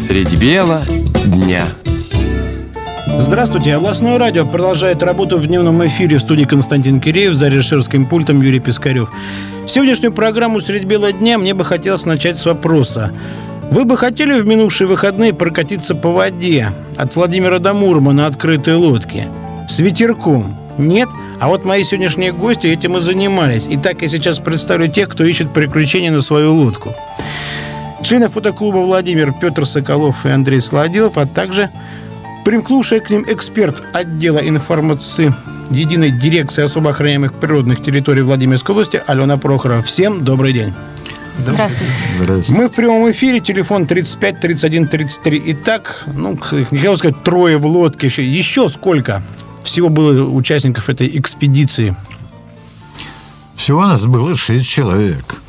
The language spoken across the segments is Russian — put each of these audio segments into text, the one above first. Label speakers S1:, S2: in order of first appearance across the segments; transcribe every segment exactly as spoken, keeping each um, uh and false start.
S1: Средь бела дня.
S2: Здравствуйте. Областное радио продолжает работу в дневном эфире. В студии Константин Киреев, за режиссерским пультом Юрий Пискарев. Сегодняшнюю программу «Средь бела дня» мне бы хотелось начать с вопроса. Вы бы хотели в минувшие выходные прокатиться по воде от Владимира до Мурома на открытой лодке? С ветерком? Нет? А вот мои сегодняшние гости этим и занимались. Итак, я сейчас представлю тех, кто ищет приключения на свою лодку. Члены фотоклуба «Владимир» Петр Соколов и Андрей Солодилов, а также примкнувший к ним эксперт отдела информации Единой дирекции особо охраняемых природных территорий Владимирской области Алена Прохорова. Всем добрый день.
S3: Здравствуйте.
S2: Здравствуйте. Мы в прямом эфире, телефон тридцать пять тридцать один тридцать три. Итак, ну, не хотел сказать, трое в лодке. Еще, еще сколько всего было участников этой экспедиции?
S4: Всего нас было шесть человек.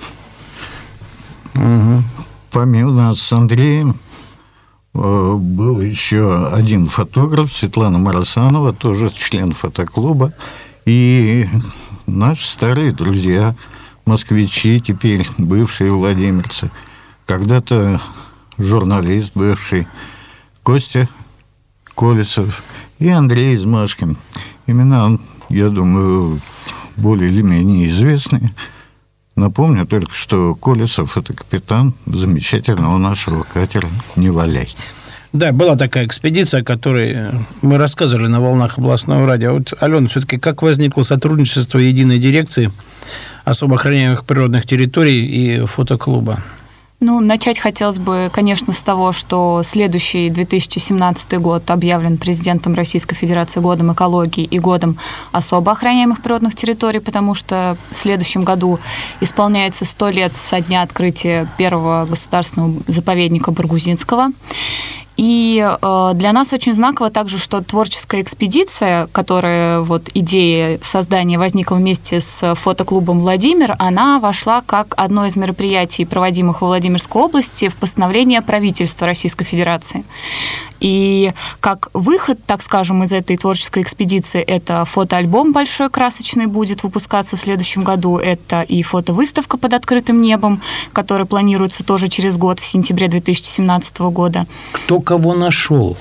S2: Угу.
S4: Помимо нас с Андреем был еще один фотограф, Светлана Марасанова, тоже член фотоклуба, и наши старые друзья, москвичи, теперь бывшие владимирцы, когда-то журналист бывший Костя Колесов и Андрей Измашкин. Имена, я думаю, более или менее известные. Напомню только, что Колесов – это капитан замечательного нашего катера «Не валяй».
S2: Да, была такая экспедиция, о которой мы рассказывали на волнах областного радио. Вот, Алена, все-таки как возникло сотрудничество Единой дирекции особо охраняемых природных территорий и фотоклуба?
S3: Ну, начать хотелось бы, конечно, с того, что следующий две тысячи семнадцатый год объявлен президентом Российской Федерации годом экологии и годом особо охраняемых природных территорий, потому что в следующем году исполняется сто лет со дня открытия первого государственного заповедника Баргузинского. И э, для нас очень знаково также, что творческая экспедиция, которая вот идея создания возникла вместе с фотоклубом «Владимир», она вошла как одно из мероприятий, проводимых во Владимирской области, в постановление правительства Российской Федерации. И как выход, так скажем, из этой творческой экспедиции, это фотоальбом большой красочный будет выпускаться в следующем году, это и фотовыставка под открытым небом, которая планируется тоже через год, в сентябре две тысячи семнадцатого года.
S2: Кто кого нашел?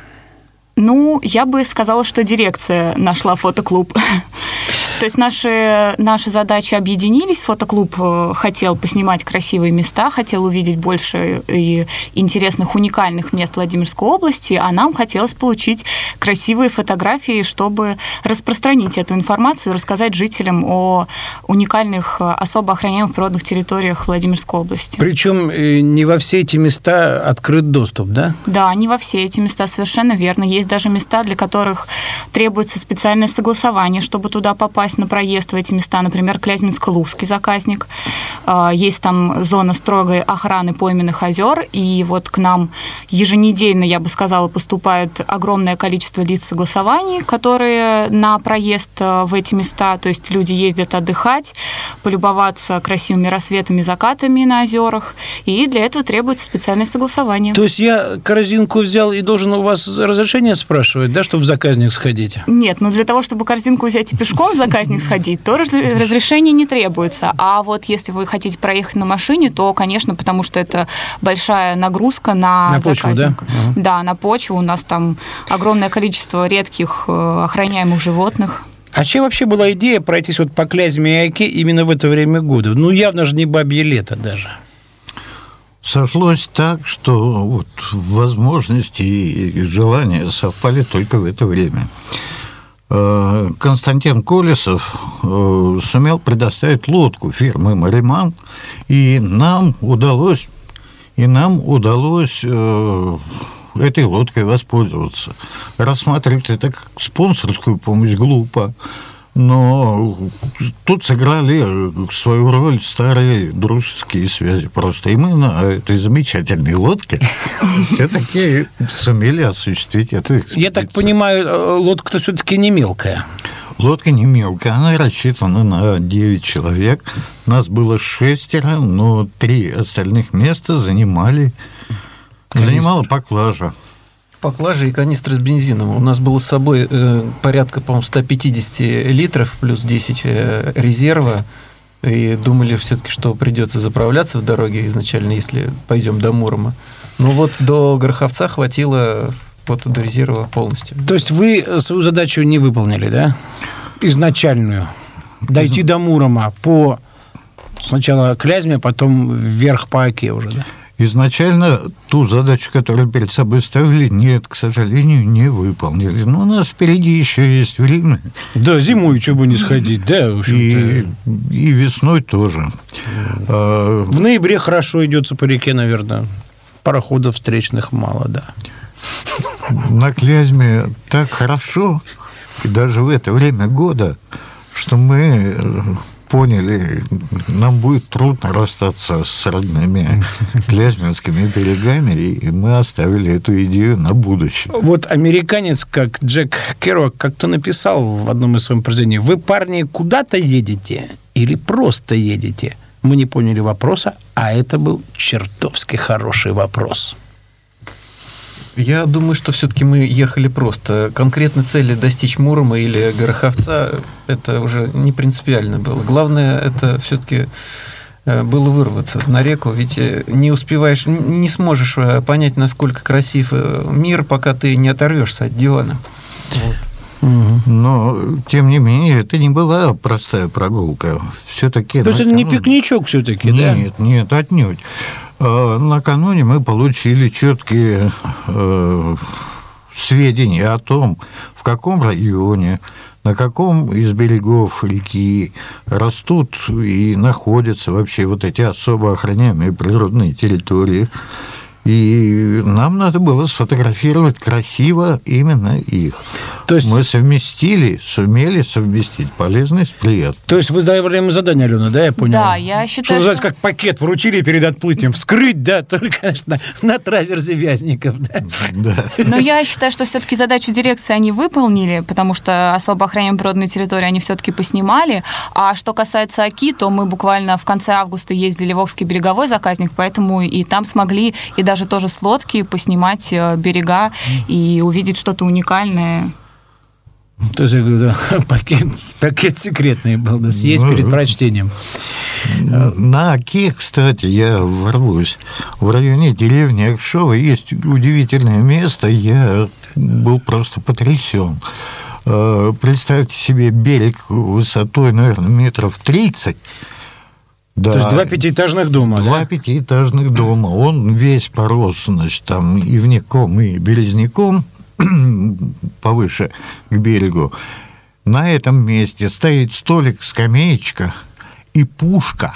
S3: Ну, я бы сказала, что дирекция нашла фотоклуб. То есть наши, наши задачи объединились. Фотоклуб хотел поснимать красивые места, хотел увидеть больше и интересных, уникальных мест Владимирской области, а нам хотелось получить красивые фотографии, чтобы распространить эту информацию, рассказать жителям о уникальных, особо охраняемых природных территориях Владимирской области.
S2: Причем не во все эти места открыт доступ, да?
S3: Да, не во все эти места, совершенно верно. Есть даже места, для которых требуется специальное согласование, чтобы туда попасть на проезд в эти места, например, Клязьминско-Лузский заказник. Есть там зона строгой охраны пойменных озер, и вот к нам еженедельно, я бы сказала, поступает огромное количество лиц согласований, которые на проезд в эти места, то есть люди ездят отдыхать, полюбоваться красивыми рассветами, закатами на озерах, и для этого требуется специальное согласование.
S2: То есть я корзинку взял и должен у вас разрешение спрашивать, да, чтобы в заказник сходить?
S3: Нет, но для того, чтобы корзинку взять и пешком в заказник сходить, то разрешения не требуется. А вот если вы хотите проехать на машине, то, конечно, потому что это большая нагрузка на,
S2: на почву,
S3: заказник.
S2: Да?
S3: Да, на почву. У нас там огромное количество редких охраняемых животных.
S2: А чья вообще была идея пройтись вот по Клязьме и Оке именно в это время года? Ну, явно же не бабье лето даже.
S4: Сошлось так, что вот возможности и желания совпали только в это время. Константин Колесов сумел предоставить лодку фирмы «Мариман», и нам удалось, и нам удалось этой лодкой воспользоваться. Рассматривать это как спонсорскую помощь глупо, но тут сыграли свою роль старые дружеские связи просто. И мы на этой замечательной лодке все-таки сумели осуществить эту экспедицию.
S2: Я так понимаю, лодка-то все-таки не мелкая.
S4: Лодка не мелкая, она рассчитана на девять человек. Нас было шестеро, но три остальных места занимали, занимала поклажа.
S5: Поклажа и канистры с бензином. У нас было с собой э, порядка, по-моему, сто пятьдесят литров плюс десять э, резерва. и думали все-таки, что придется заправляться в дороге изначально, если пойдем до Мурома. Ну вот до Гороховца хватило вот до резерва полностью.
S2: То есть вы свою задачу не выполнили, да? Изначальную. Дойти до Мурома по сначала Клязьме, потом вверх по Оке уже, да?
S4: Изначально ту задачу, которую перед собой ставили, нет, к сожалению, не выполнили. Но у нас впереди еще есть время.
S2: Да, зимой что бы не сходить, да, в общем-то.
S4: И, и весной тоже.
S2: В ноябре хорошо идется по реке, наверное. Пароходов встречных мало, да.
S4: На Клязьме так хорошо, и даже в это время года, что мы поняли, нам будет трудно расстаться с родными клязьминскими берегами, и мы оставили эту идею на будущее.
S2: Вот американец, как Джек Керуак, как-то написал в одном из своих произведений: «Вы, парни, куда-то едете или просто едете?» Мы не поняли вопроса, а это был чертовски хороший вопрос.
S5: Я думаю, что все-таки мы ехали просто. Конкретной цели достичь Мурома или Гороховца это уже не принципиально было. Главное, это все-таки было вырваться на реку, ведь не успеваешь, не сможешь понять, насколько красив мир, пока ты не оторвешься от дивана. Вот.
S4: Но, тем не менее, это не была простая прогулка. Все-таки
S2: То есть это не пикничок все-таки, да?
S4: Нет, нет, отнюдь. Накануне мы получили четкие э, сведения о том, в каком районе, на каком из берегов реки растут и находятся вообще вот эти особо охраняемые природные территории. И нам надо было сфотографировать красиво именно их. То есть мы совместили, сумели совместить полезное с приятным.
S2: То есть вы сдали время задания, Алена, да, я понял?
S3: Да, я считаю,
S2: что... Что, как пакет вручили перед отплытием. Вскрыть, да, только, конечно, на траверзе Вязников, да.
S4: Да.
S3: Но я считаю, что все-таки задачу дирекции они выполнили, потому что особо охраняемые природные территории они все-таки поснимали. А что касается Оки, то мы буквально в конце августа ездили в Окский береговой заказник, поэтому и там смогли, и даже тоже с лодки поснимать берега и увидеть что-то уникальное.
S2: То есть, я говорю, да, пакет, пакет секретный был, да, съесть перед прочтением.
S4: На Оке, кстати, я ворвусь. В районе деревни Акшова есть удивительное место. Я был просто потрясен. Представьте себе берег высотой, наверное, метров тридцать. Да.
S2: То есть два пятиэтажных дома,
S4: Два
S2: да?
S4: пятиэтажных дома. Он весь порос, значит, там ивняком и березняком повыше к берегу. На этом месте стоит столик, скамеечка и пушка.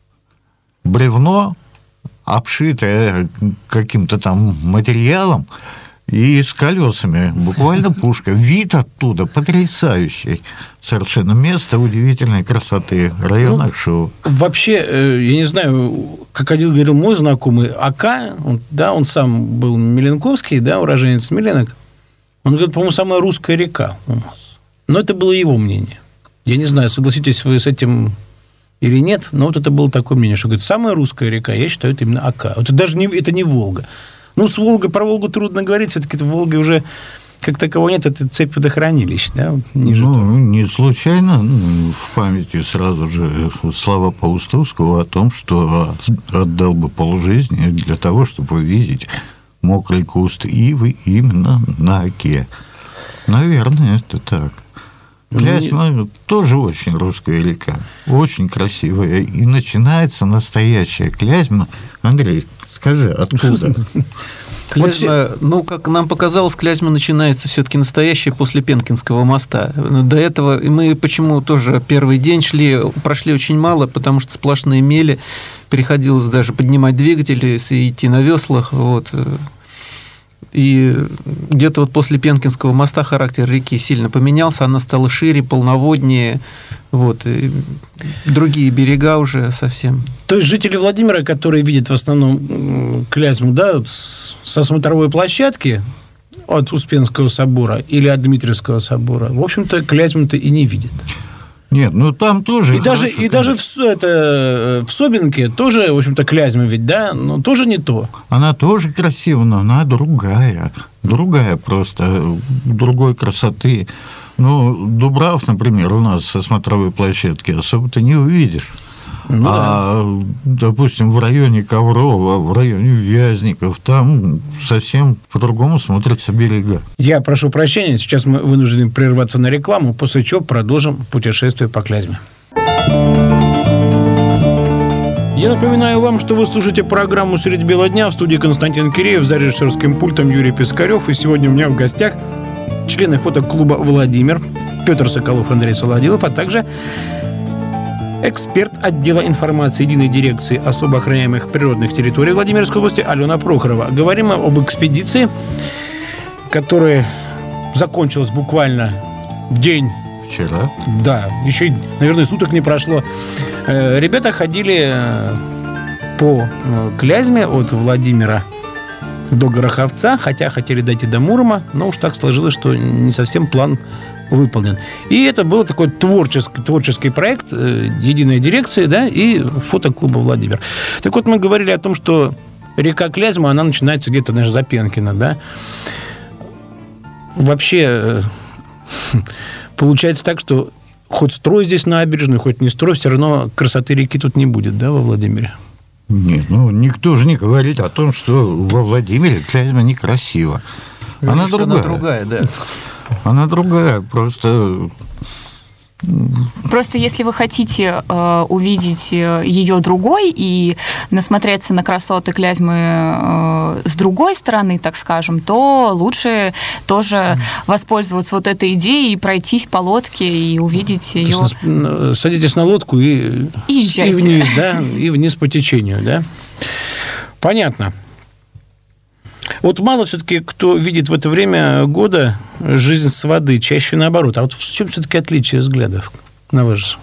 S4: Бревно, обшитое каким-то там материалом, и с колесами. Буквально пушка. Вид оттуда потрясающий. Совершенно место удивительной красоты. Район Акшова.
S2: Ну, вообще, я не знаю, как один говорил мой знакомый, Ока, он, да, он сам был меленковский, да, уроженец Меленок. Он говорит, по-моему, самая русская река у нас. Но это было его мнение. Я не знаю, согласитесь вы с этим или нет, но вот это было такое мнение, что, говорит, самая русская река, я считаю, это именно Ока. Вот это даже не, это не Волга. Ну, с Волгой, про Волгу трудно говорить, все-таки в Волге уже как такового нет, это цепь водохранилищ, да? Ниже
S4: ну,
S2: того.
S4: Не случайно в памяти сразу же слова Паустовского о том, что отдал бы полжизни для того, чтобы увидеть мокрый куст ивы именно на Оке. Наверное, это так. Клязьма ну, тоже очень русская река, очень красивая. И начинается настоящая Клязьма. Андрей, скажи, откуда?
S5: Клязьма, ну, как нам показалось, Клязьма начинается все-таки настоящая после Пенкинского моста. До этого мы почему тоже первый день шли, прошли очень мало, потому что сплошные мели, приходилось даже поднимать двигатели, идти на веслах, вот. И где-то вот после Пенкинского моста характер реки сильно поменялся, она стала шире, полноводнее, вот, и другие берега уже совсем.
S2: То есть жители Владимира, которые видят в основном Клязьму, да, вот со смотровой площадки от Успенского собора или от Дмитриевского собора, в общем-то, Клязьму-то и не видят.
S4: Нет, ну там тоже...
S2: И даже, и даже в, это, в Собинке тоже, в общем-то, Клязьма ведь, да, но тоже не то.
S4: Она тоже красива, но она другая. Другая просто, другой красоты. Ну, Дубрав, например, у нас со смотровой площадки особо-то не увидишь.
S2: Ну,
S4: а,
S2: да.
S4: допустим, в районе Коврова, в районе Вязников, там совсем по-другому смотрятся берега.
S2: Я прошу прощения, сейчас мы вынуждены прерваться на рекламу, после чего продолжим путешествие по Клязьме. Я напоминаю вам, что вы слушаете программу «Средь бела дня», в студии Константин Киреев, за режиссерским пультом Юрий Пискарев. И сегодня у меня в гостях члены фотоклуба «Владимир», Петр Соколов, Андрей Солодилов, а также эксперт отдела информации Единой дирекции особо охраняемых природных территорий Владимирской области Алена Прохорова. Говорим мы об экспедиции, которая закончилась буквально день.
S4: Вчера.
S2: Да, еще, наверное, суток не прошло. Ребята ходили по Клязьме от Владимира до Гороховца, хотя хотели дойти до Мурома, но уж так сложилось, что не совсем план выполнен. И это был такой творческий, творческий проект Единой дирекции, да, и фотоклуба «Владимир». Так вот, мы говорили о том, что река Клязьма, она начинается где-то, знаешь, за Пенкино, да. Вообще, получается так, что хоть строй здесь набережную, хоть не строй, все равно красоты реки тут не будет, да, во Владимире?
S4: Нет, ну, никто же не говорит о том, что во Владимире Клязьма некрасива. Она другая.
S5: Она другая, да.
S4: Она другая, просто...
S3: Просто если вы хотите э, увидеть ее другой и насмотреться на красоты Клязьмы э, с другой стороны, так скажем, то лучше тоже воспользоваться вот этой идеей и пройтись по лодке и увидеть ее.
S2: На, садитесь на лодку и,
S3: и,
S2: и вниз, да, и вниз по течению, да. Понятно. Вот мало все-таки кто видит в это время года жизнь с воды, чаще наоборот. А вот в чем все-таки отличие взглядов, на ваш,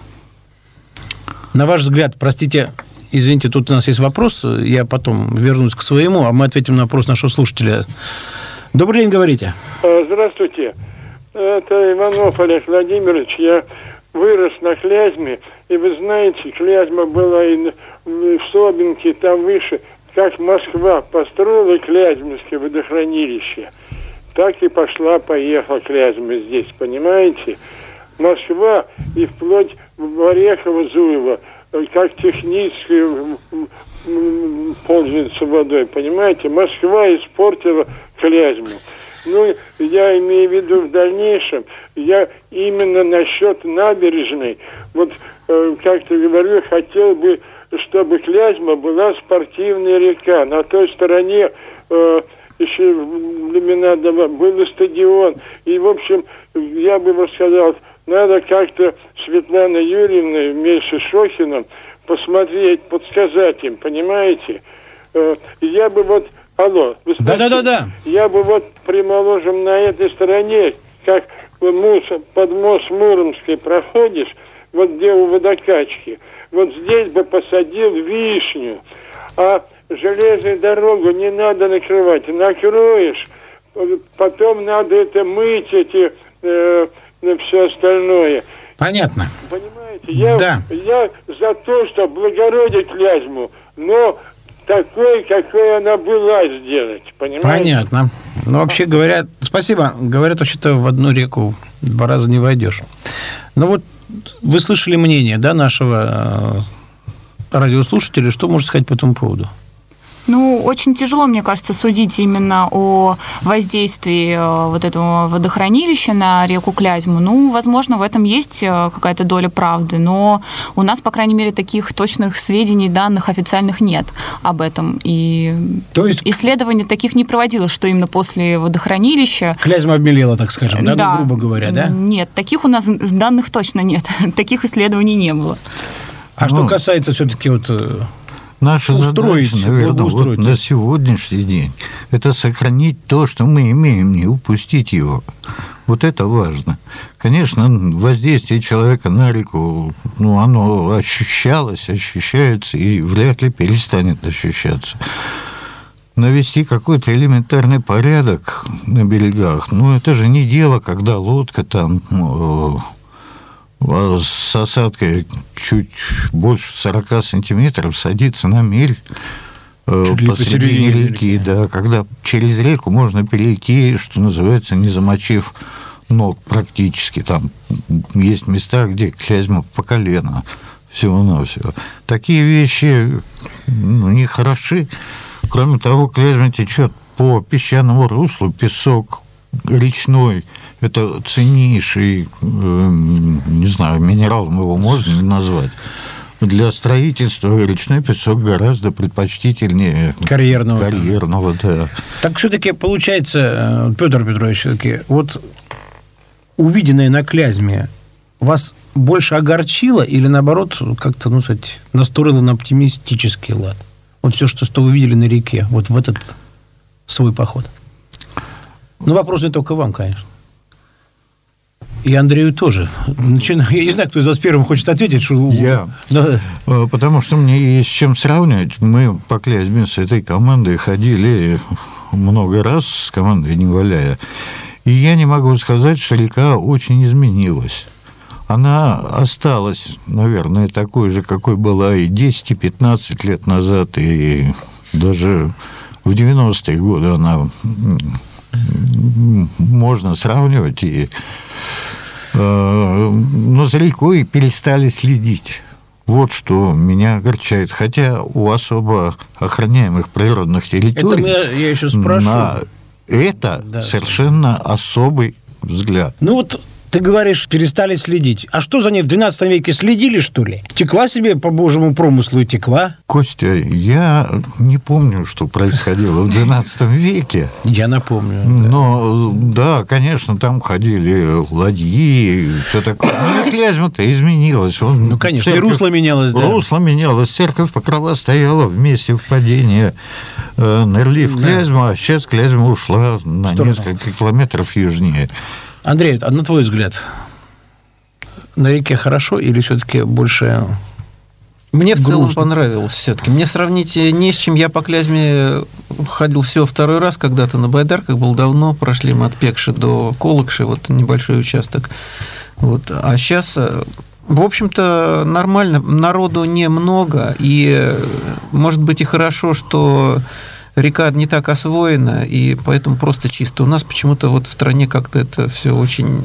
S2: на ваш взгляд? Простите, извините, тут у нас есть вопрос, я потом вернусь к своему, а мы ответим на вопрос нашего слушателя. Добрый день, говорите.
S6: Здравствуйте. Это Иванов Олег Владимирович. Я вырос на Клязьме, и вы знаете, Клязьма была и в Собинке, там выше. Как Москва построила Клязьминское водохранилище, так и пошла-поехала Клязьма здесь, понимаете? Москва и вплоть в Орехово-Зуево, как технически пользуется водой, понимаете? Москва испортила Клязьму. Ну, я имею в виду в дальнейшем, я именно насчет набережной, вот, э, как-то говорю, хотел бы, чтобы Клязьма была спортивная река. На той стороне э, еще в времена был стадион. И, в общем, я бы рассказал, надо как-то Светланой Юрьевной вместе с Шохиным посмотреть, подсказать им, понимаете? Э, я бы вот... Алло, вы слышите?
S2: Да-да-да.
S6: Я бы вот, примоложим на этой стороне, как под мост Муромской проходишь, вот где у водокачки, вот здесь бы посадил вишню, а железную дорогу не надо накрывать. Накроешь, потом надо это мыть, эти, э, все остальное.
S2: Понятно.
S6: Понимаете, я,
S2: да.
S6: я за то, что облагородить Клязьму, но такой, какой она была, сделать, понимаете?
S2: Понятно. Ну, вообще говорят, спасибо, говорят, вообще-то в одну реку два раза не войдешь. Ну, вот вы слышали мнение, да, нашего э, радиослушателя, что можно сказать по этому поводу?
S3: Ну, очень тяжело, мне кажется, судить именно о воздействии вот этого водохранилища на реку Клязьму. Ну, возможно, в этом есть какая-то доля правды, но у нас, по крайней мере, таких точных сведений, данных официальных нет об этом. И
S2: то есть
S3: исследований таких не проводилось, что именно после водохранилища...
S2: Клязьма обмелела, так скажем, да, да. Ну, грубо говоря, да?
S3: Нет, таких у нас данных точно нет. Таких исследований не было.
S2: А ну, что касается все-таки вот...
S4: Наша
S2: устроить,
S4: задача, наверное, вот на сегодняшний день, это сохранить то, что мы имеем, не упустить его. Вот это важно. Конечно, воздействие человека на реку, ну, оно ощущалось, ощущается и вряд ли перестанет ощущаться. Навести какой-то элементарный порядок на берегах, ну, это же не дело, когда лодка там... с осадкой чуть больше сорока сантиметров садится на мель чуть посередине реки, да, когда через реку можно перейти, что называется, не замочив ног практически. Там есть места, где Клязьма по колено всего-навсего. Такие вещи ну, не хороши. Кроме того, Клязьма течет по песчаному руслу, песок речной. Это ценнейший, не знаю, минералом его можно не назвать. Для строительства речной песок гораздо предпочтительнее
S2: карьерного.
S4: Карьерного, да.
S2: Так все-таки получается, Петр Петрович, все-таки вот увиденное на Клязьме вас больше огорчило или, наоборот, как-то, ну, сказать, настроило на оптимистический лад? Вот все, что, что вы видели на реке, вот в этот свой поход. Ну, вопрос не только вам, конечно. И Андрею тоже. Начинаю. Я не знаю, кто из вас первым хочет ответить. Что...
S4: Я.
S2: Да.
S4: Потому что мне есть с чем сравнивать. Мы по Клязьме с этой командой ходили много раз с командой «Не валяя». И я не могу сказать, что река очень изменилась. Она осталась, наверное, такой же, какой была и десять, и пятнадцать лет назад, и даже в девяностые годы она можно сравнивать. И, э, но за рекой перестали следить. Вот что меня огорчает. Хотя у особо охраняемых природных территорий...
S2: Это я еще спрошу.
S4: На это да, совершенно особый взгляд.
S2: Ну вот... Ты говоришь, перестали следить. А что за ней в двенадцатом веке следили, что ли? Текла себе по божьему промыслу и текла?
S4: Костя, я не помню, что происходило в двенадцатом веке.
S2: Я напомню.
S4: Но, да, конечно, там ходили ладьи, все такое. Но Клязьма-то изменилась. Он,
S2: ну, конечно,
S4: церковь,
S2: и русло менялось, да.
S4: Русло менялось. Церковь Покрова стояла в месте впадения э, Нерли в Клязьму, да. А сейчас Клязьма ушла на Сторону. несколько километров южнее.
S2: Андрей, а на твой взгляд, на реке хорошо или все-таки больше...
S5: Мне в
S2: грустно?
S5: целом понравилось все-таки. Мне сравнить не с чем. Я по Клязьме ходил всего второй раз когда-то на байдарках, был давно, прошли мы от Пекши до Колокши, вот небольшой участок. Вот. А сейчас, в общем-то, нормально, народу немного, и, может быть, и хорошо, что... Река не так освоена, и поэтому просто чисто. У нас почему-то вот в стране как-то это все очень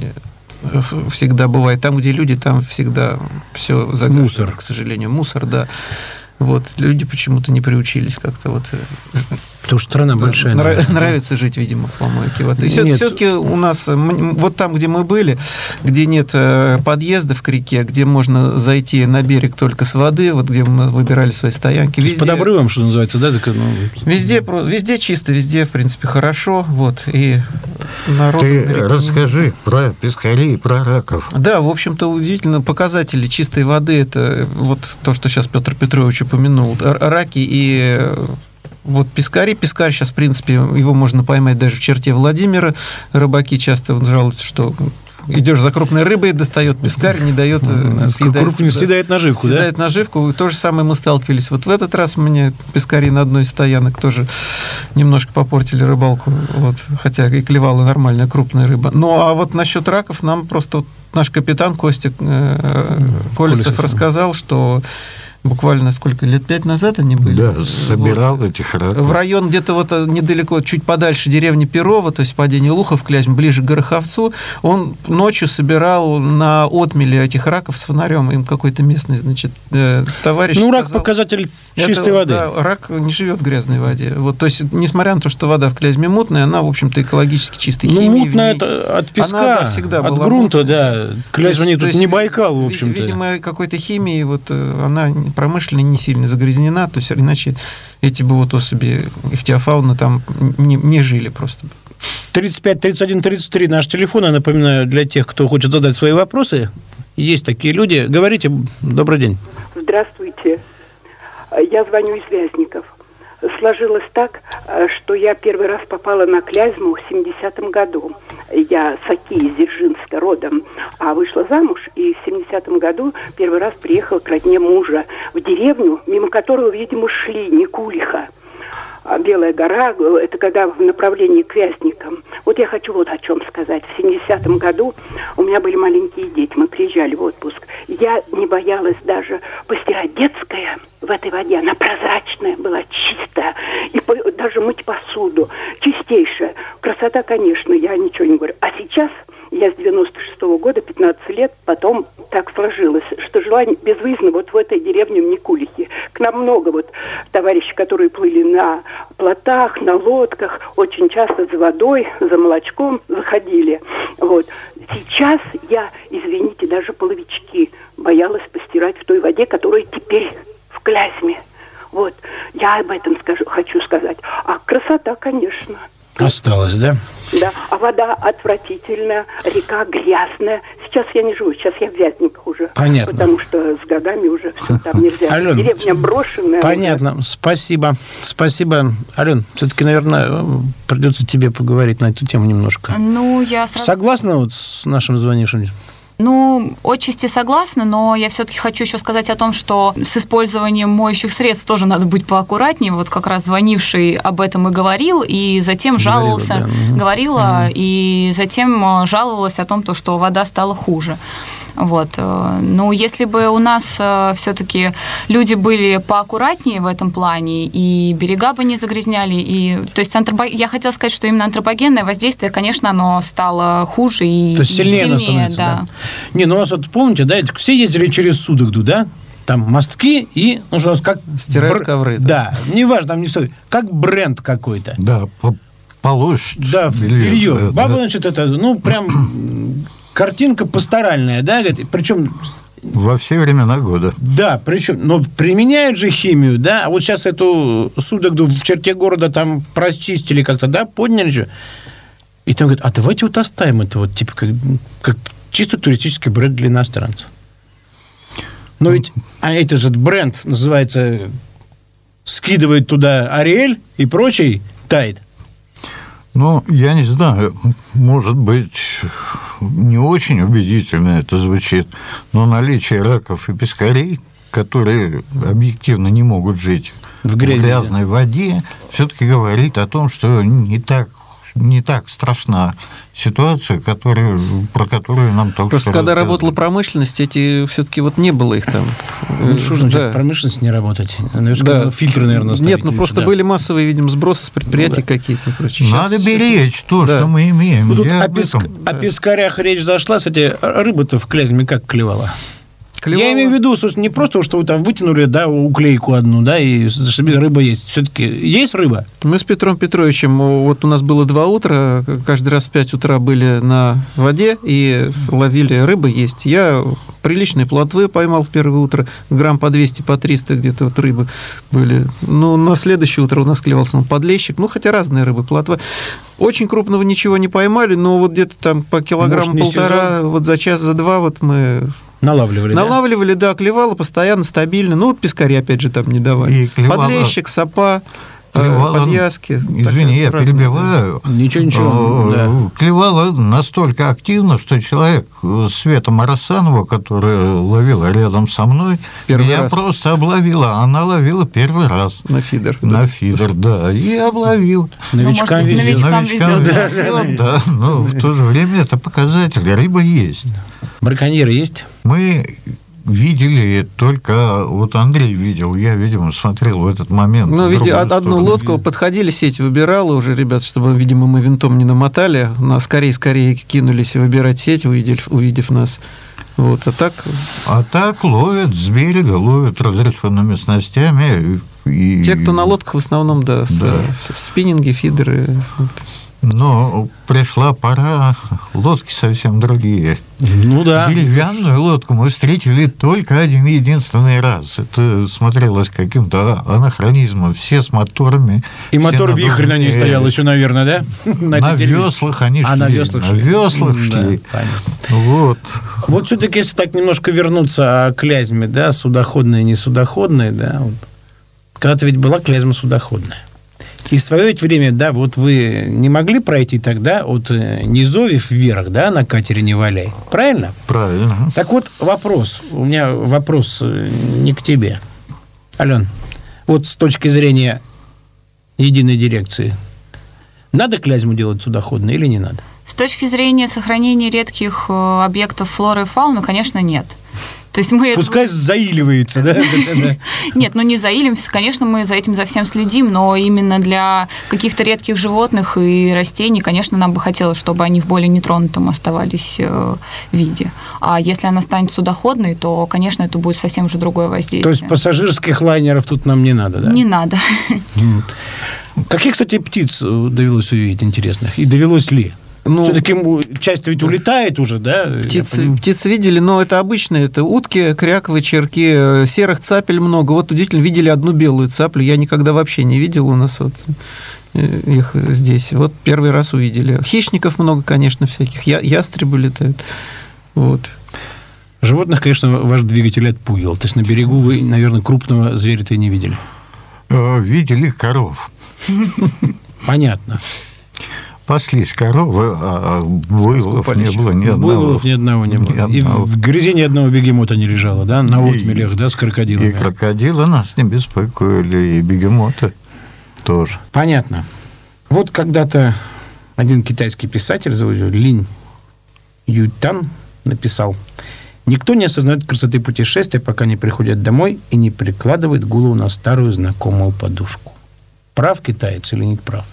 S5: всегда бывает. Там, где люди, там всегда все загажено, мусор, к сожалению. Мусор, да. Вот. Люди почему-то не приучились как-то вот...
S2: Потому что страна большая.
S5: Нрав... Нравится жить, видимо, в помойке. Вот. И все-таки у нас, вот там, где мы были, где нет подъездов к реке, где можно зайти на берег только с воды, вот где мы выбирали свои стоянки. Везде...
S2: Под обрывом, что называется, да? Так, ну...
S5: Везде, везде чисто, везде, в принципе, хорошо. Вот. И народ...
S4: Ты расскажи про пескарей и про раков.
S5: Да, в общем-то, удивительно. Показатели чистой воды, это вот то, что сейчас Петр Петрович упомянул. Раки и... Вот пескари, пескарь сейчас, в принципе, его можно поймать даже в черте Владимира. Рыбаки часто жалуются, что идешь за крупной рыбой, достает пескарь, не дает...
S2: Съедает, да, съедает наживку,
S5: съедает
S2: да?
S5: наживку. То же самое мы сталкивались. Вот в этот раз мне пескари на одной из стоянок тоже немножко попортили рыбалку. Вот, хотя и клевала нормальная крупная рыба. Ну, а вот насчет раков нам просто вот наш капитан Костя э, Колесов рассказал, что... Буквально сколько лет, пять назад они были?
S4: Да, собирал вот. Этих раков.
S5: В район где-то вот недалеко, чуть подальше деревни Перово, то есть падение Лухов, Клязьма, ближе к Гороховцу, он ночью собирал на отмеле этих раков с фонарем. Им какой-то местный, значит, товарищ
S2: Ну,
S5: сказал,
S2: рак – показатель чистой
S5: это,
S2: воды.
S5: Да, рак не живет в грязной воде. Вот, то есть, несмотря на то, что вода в Клязьме мутная, она, в общем-то, экологически чистая.
S2: Ну, мутная это от песка, она, да, всегда от грунта, мутная. Да. Клязьма тут не Байкал, в общем-то.
S5: Видимо, какой-то химии, вот она промышленно не сильно загрязнена, то есть иначе эти бы вот особи, ихтиофауны там не, не жили просто.
S2: тридцать пять тридцать один тридцать три наш телефон, я напоминаю, для тех, кто хочет задать свои вопросы. Есть такие люди. Говорите, добрый день.
S7: Здравствуйте. Я звоню из Вязников. Сложилось так, что я первый раз попала на Клязьму в семидесятом году. Я с Оки из Дзержинска родом, а вышла замуж, и в семидесятом году первый раз приехала к родне мужа в деревню, мимо которого, видимо, шли Никулиха. Белая гора, это когда в направлении к Вязникам. Вот я хочу вот о чем сказать. В семидесятом году у меня были маленькие дети, мы приезжали в отпуск. Я не боялась даже постирать детское в этой воде. Она прозрачная была, чистая. И по, даже мыть посуду. Чистейшая. Красота, конечно, я ничего не говорю. А сейчас... Я с девяносто шестого года, пятнадцать лет, потом так сложилось, что жила безвыездно вот в К нам много вот товарищей, которые плыли на плотах, на лодках, очень часто за водой, за молочком заходили. Вот. Сейчас я, извините, даже половички боялась постирать в той воде, которая теперь в Клязьме. Вот. Я об этом скажу, хочу сказать. А красота, конечно.
S2: Осталось, да?
S7: Да, а вода отвратительная, река грязная. Сейчас я не живу, сейчас я в Вятниках уже.
S2: Понятно.
S7: Потому что с годами уже все там нельзя.
S2: Ален,
S7: деревня брошенная.
S2: Понятно, уже. Спасибо. Спасибо. Ален, все-таки, наверное, придется тебе поговорить на эту тему немножко.
S3: Ну, я сразу...
S2: Согласна вот с нашим звонившим?
S3: Ну, отчасти согласна, но я все-таки хочу еще сказать о том, что с использованием моющих средств тоже надо быть поаккуратнее. Вот как раз звонивший об этом и говорил, и затем жаловался,
S2: говорила, да.
S3: говорила,
S2: угу.
S3: и затем жаловалась о том, что вода стала хуже. Вот. Ну, если бы у нас все-таки люди были поаккуратнее в этом плане, и берега бы не загрязняли, и, то есть антропо... я хотела сказать, что именно антропогенное воздействие, конечно, оно стало хуже и,
S2: то есть сильнее,
S3: и сильнее,
S2: да.
S3: да.
S2: Не, ну у вас вот помните, да, все ездили через Судогду, да? Там мостки и, ну что у нас как...
S5: Стирают
S2: бр...
S5: ковры.
S2: Да, да, неважно, там не стоит. Как бренд какой-то.
S4: Да, полощ.
S2: Да, белье. белье. Баба, да. Значит, это, ну, прям... Картинка пасторальная, да, причем...
S4: Во все времена года.
S2: Да, причем, но применяют же химию, да, а вот сейчас эту Судогду в черте города там прочистили как-то, да, подняли же, и там говорят, а давайте вот оставим это вот, типа, как, как чисто туристический бренд для иностранцев. Но ведь, а этот же бренд называется, скидывает туда Ариэль и прочий, тает.
S4: Ну, я не знаю, может быть, не очень убедительно это звучит, но наличие раков и пескарей, которые объективно не могут жить в, грязи, в грязной да. воде, все-таки говорит о том, что не так, не так страшна ситуация, которую, про которую нам только
S5: Просто
S4: что
S5: когда
S4: рассказали.
S5: работала промышленность, эти все-таки вот не было их там.
S2: Ну, что же да. промышленность не работать? Да. Фильтры, наверное, ставить.
S5: Нет, ну просто да. были массовые, видимо, сбросы с предприятий ну, да. какие-то. Прочее.
S4: Надо
S5: сейчас,
S4: беречь
S5: сейчас...
S4: то,
S5: да.
S4: что мы имеем.
S2: Ну, тут о, песк... да. о пескарях речь зашла. Кстати, рыба-то в Клязьме как клевала? Клевала. Я имею в виду, собственно, не просто, что вы там вытянули, да, уклейку одну, да, и рыба есть. Все-таки есть рыба?
S5: Мы с Петром Петровичем, вот у нас было два утра, каждый раз в пять утра были на воде и ловили рыбу есть. Я приличные плотвы поймал в первое утро, грамм по двести, по триста где-то вот рыбы были. Ну, на следующее утро у нас клевался подлещик, ну, хотя разные рыбы, плотва. Очень крупного ничего не поймали, но вот где-то там по килограмм-полтора, вот за час, за два вот мы...
S2: Налавливали,
S5: Налавливали, да? да, клевало постоянно, стабильно. Ну, вот пескари, опять же, там не давали. Подлещик, сапа, клевало, подвязки.
S4: Извини, я разные, перебиваю.
S2: Да. Ничего, ничего.
S4: Да. Клевало настолько активно, что человек, Света Марасанова, которая ловила рядом со мной, первый меня раз. просто обловила. Она ловила первый раз.
S5: На фидер.
S4: На
S5: да.
S4: фидер, да. И обловил.
S2: Новичкам
S3: ну,
S2: везет.
S3: Новичкам везет,
S4: да. везет, да. Но в то же время это показатель. Рыба есть.
S2: Браконьеры есть?
S4: Мы видели только... Вот Андрей видел, я, видимо, смотрел в этот момент.
S5: Ну, видя одну лодку, видели. Подходили, сеть выбирала уже, ребят, чтобы, видимо, мы винтом не намотали. Нас скорее-скорее кинулись выбирать сеть, увидев, увидев нас. Вот, а так...
S4: А так ловят с берега, ловят разрешенными снастями. И...
S5: Те, кто на лодках, в основном, да, с, да. с, спиннинги, фидеры...
S4: Но пришла пора, лодки совсем другие.
S2: Ну да.
S4: Деревянную лодку мы встретили только один единственный раз. Это смотрелось каким-то анахронизмом. Все с моторами.
S2: И мотор вихрь на ней стоял еще, наверное, да?
S4: На, на веслах они шли.
S2: А, на веслах
S4: на
S2: шли.
S4: веслах шли.
S2: Да,
S4: вот.
S2: Вот все-таки, если так немножко вернуться к Клязьме, да, судоходные, не судоходные, да, вот. Когда-то ведь была Клязьма судоходная. И в свое время, да, вот вы не могли пройти тогда от Низовьев вверх, да, на катере «Не валяй». Правильно?
S4: Правильно.
S2: Так вот, вопрос. У меня вопрос не к тебе. Ален, вот с точки зрения единой дирекции, надо Клязьму делать судоходной или не надо?
S3: С точки зрения сохранения редких объектов флоры и фауны, конечно, нет. То есть мы
S2: Пускай это... заиливается, да?
S3: Нет, ну не заилимся. Конечно, мы за этим за всем следим, но именно для каких-то редких животных и растений, конечно, нам бы хотелось, чтобы они в более нетронутом оставались виде. А если она станет судоходной, то, конечно, это будет совсем уже другое воздействие.
S2: То есть пассажирских лайнеров тут нам не надо, да?
S3: Не надо.
S2: Каких, кстати, птиц довелось увидеть интересных? И довелось ли? Ну, все-таки часть ведь улетает уже, да?
S5: Птицы, птицы видели, но это обычные. Это утки, кряковые, черки, серых цапель много. Вот удивительно, видели одну белую цаплю. Я никогда вообще не видел у нас вот их здесь. Вот первый раз увидели. Хищников много, конечно, всяких. Я, ястребы летают. Вот.
S2: Животных, конечно, ваш двигатель отпугивал. То есть на берегу вы, наверное, крупного зверя-то и не видели.
S4: Видели коров.
S2: Понятно.
S4: Паслись коровы, а буйволов не было ни одного.
S2: Буйволов ни одного не было. Ни одного. И в грязи ни одного бегемота не лежало, да? На отмелях, да, с крокодилами.
S4: И крокодилы нас не беспокоили, и бегемоты тоже.
S2: Понятно. Вот когда-то один китайский писатель, зовут Линь Ютан, написал: «Никто не осознает красоты путешествия, пока не приходит домой и не прикладывает голову на старую знакомую подушку». Прав китаец или не прав?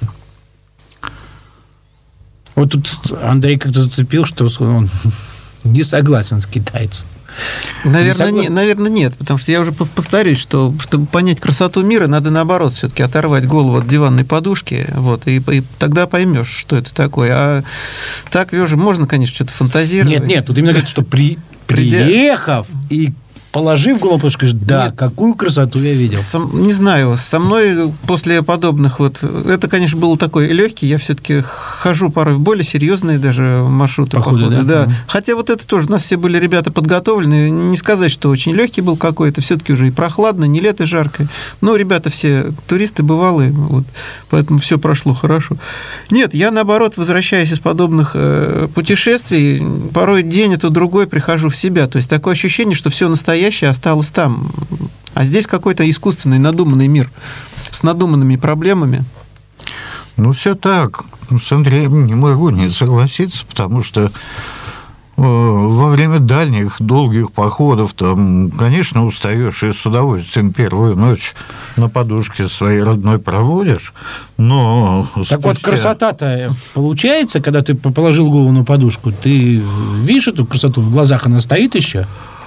S2: Вот тут Андрей как-то зацепил, что он не согласен с китайцем.
S5: Наверное, не, наверное, нет, потому что я уже повторюсь, что чтобы понять красоту мира, надо, наоборот, все-таки оторвать голову от диванной подушки, вот, и, и тогда поймешь, что это такое. А так уже можно, конечно, что-то фантазировать.
S2: Нет, нет, тут именно говорится, что при, приехав и положив голову, потому что скажешь, да, нет, какую красоту я видел.
S5: Сам, не знаю, со мной после подобных вот... Это, конечно, было такой легкий. Я все-таки хожу порой в более серьезные даже маршруты.
S2: Походы,
S5: походы,
S2: да?
S5: да. Хотя вот это тоже, у нас все были ребята подготовлены. Не сказать, что очень легкий был какой-то. Все-таки уже и прохладно, не лето жаркое. Но ребята все туристы бывалые, вот, поэтому все прошло хорошо. Нет, я, наоборот, возвращаясь из подобных э, путешествий, порой день, это другой, прихожу в себя. То есть такое ощущение, что все настоящее осталось там. А здесь какой-то искусственный, надуманный мир с надуманными проблемами.
S4: Ну, все так. С Андреем не могу не согласиться, потому что во время дальних, долгих походов, там, конечно, устаешь и с удовольствием первую ночь на подушке своей родной проводишь, но...
S2: Так
S4: спустя...
S2: вот, красота-то получается, когда ты положил голову на подушку, ты видишь эту красоту в глазах, она стоит еще?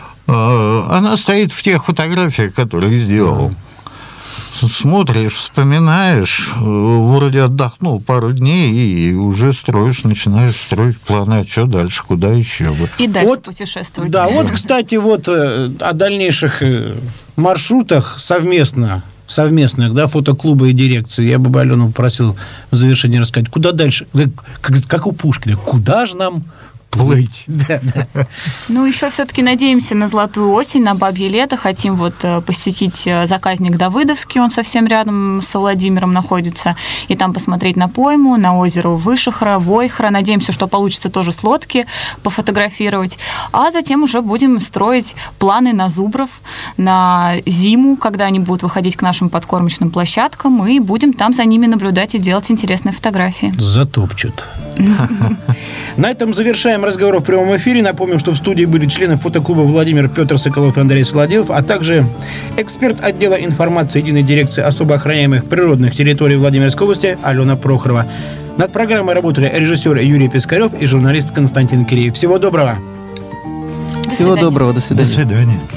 S4: Она стоит в тех фотографиях, которые сделал. Смотришь, вспоминаешь, вроде отдохнул пару дней и уже строишь, начинаешь строить планы, а что дальше, куда еще бы.
S3: И дальше
S2: вот,
S3: путешествовать.
S2: Да, вот, кстати, вот о дальнейших маршрутах совместно, совместных, да, фотоклуба и дирекции. Я бы Алену попросил в завершении рассказать, куда дальше, как, как у Пушкина, куда же нам плыть. Да, да.
S3: Ну, еще все-таки надеемся на золотую осень, на бабье лето. Хотим вот посетить заказник Давыдовский, он совсем рядом с Владимиром находится, и там посмотреть на пойму, на озеро Вышехра, Войхра. Надеемся, что получится тоже с лодки пофотографировать. А затем уже будем строить планы на зубров, на зиму, когда они будут выходить к нашим подкормочным площадкам, и будем там за ними наблюдать и делать интересные фотографии.
S2: Затопчут. На этом завершаем разговор в прямом эфире. Напомним, что в студии были члены фотоклуба Владимир Петр Соколов и Андрей Солодилов, а также эксперт отдела информации Единой дирекции особо охраняемых природных территорий Владимирской области Алена Прохорова. Над программой работали режиссер Юрий Пискарев и журналист Константин Киреев. Всего доброго.
S5: Всего доброго. До свидания.
S4: До свидания.